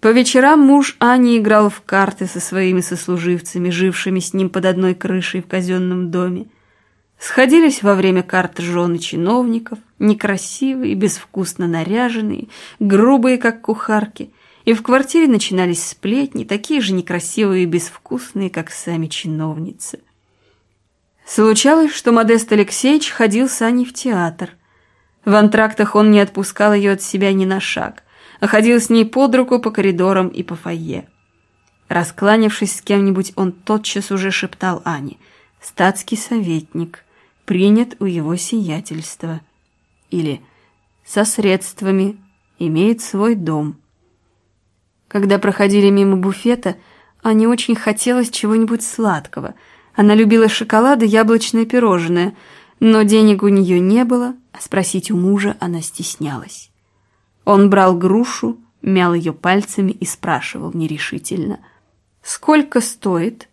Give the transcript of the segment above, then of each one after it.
По вечерам муж Ани играл в карты со своими сослуживцами, жившими с ним под одной крышей в казенном доме. Сходились во время карт жены чиновников, некрасивые, безвкусно наряженные, грубые, как кухарки, и в квартире начинались сплетни, такие же некрасивые и безвкусные, как сами чиновницы. Случалось, что Модест Алексеевич ходил с Аней в театр. В антрактах он не отпускал ее от себя ни на шаг, а ходил с ней под руку по коридорам и по фойе. Раскланявшись с кем-нибудь, он тотчас уже шептал Ане: «Статский советник, принят у его сиятельства», или «со средствами, имеет свой дом». Когда проходили мимо буфета, Ане очень хотелось чего-нибудь сладкого. Она любила шоколад и яблочное пирожное, но денег у нее не было, а спросить у мужа она стеснялась. Он брал грушу, мял ее пальцами и спрашивал нерешительно: «Сколько стоит?»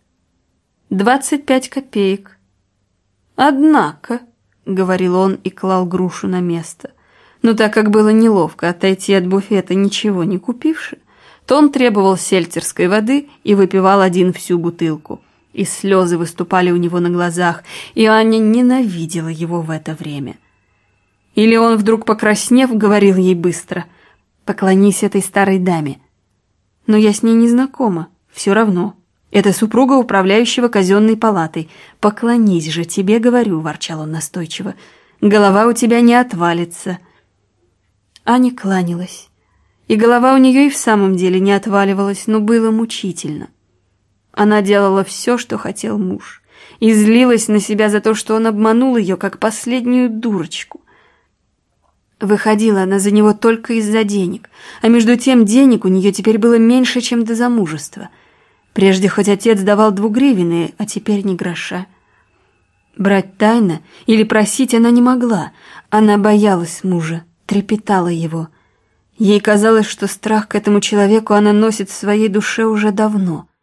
«25 копеек». «Однако», — говорил он и клал грушу на место. Но так как было неловко отойти от буфета, ничего не купивши, то он требовал сельтерской воды и выпивал один всю бутылку. И слезы выступали у него на глазах, и Аня ненавидела его в это время. Или он, вдруг покраснев, говорил ей быстро: «Поклонись этой старой даме». «Но я с ней не знакома, все равно. Это супруга управляющего казенной палатой. Поклонись же, тебе говорю», — ворчал он настойчиво. «Голова у тебя не отвалится». Аня кланялась, и голова у нее и в самом деле не отваливалась, но было мучительно. Она делала все, что хотел муж, и злилась на себя за то, что он обманул ее, как последнюю дурочку. Выходила она за него только из-за денег, а между тем денег у нее теперь было меньше, чем до замужества. Прежде хоть отец давал 2 гривенные, а теперь ни гроша. Брать тайно или просить она не могла. Она боялась мужа, трепетала его. Ей казалось, что страх к этому человеку она носит в своей душе уже давно.